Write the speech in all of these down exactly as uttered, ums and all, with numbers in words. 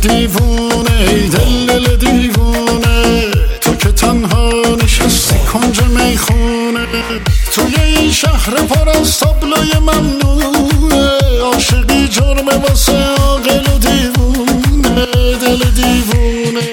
دیوونه ای دل دل دیوونه، تو که تنها نشستی کنج میخونه، توی این شهر پر از تابلوی ممنوعه، عاشقی جرمه واسه عاقل و دیوونه، دل دیوونه.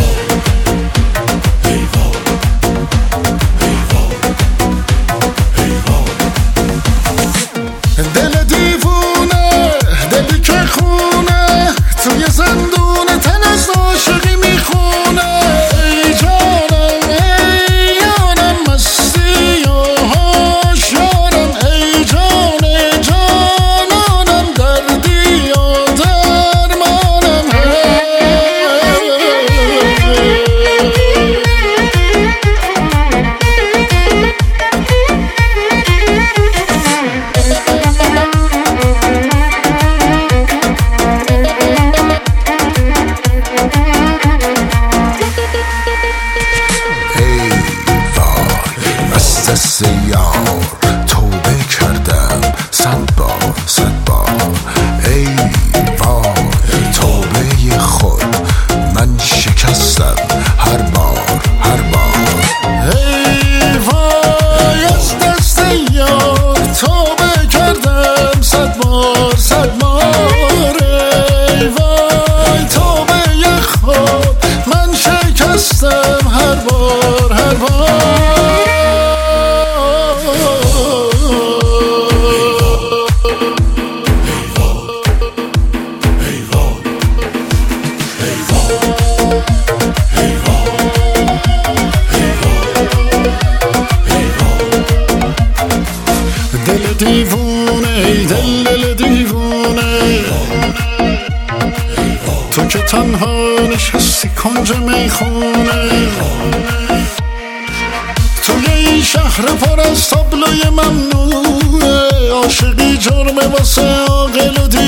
دل دیوونه، دلی که خونه، توی زندون تن از عاشقی میخونه. ای جانم ای جانم مستی و هوشیارم، ای جان جانانم دردی و درمانم. دست یار توبه کردم صد بار صد بار، ای وای توبه خود من شکستم هر بار هر بار. ای وای از دست یار توبه کردم صد بار صد بار، ای وای توبه خود من شکستم هر بار هر بار. دل دیوونه ای دل دل دیوونه، تو که تنها نشستی کنج میخونه، توی این شهر پر از تابلوی ممنوعه، عاشقی جرمه واسه عاقل و دیوونه.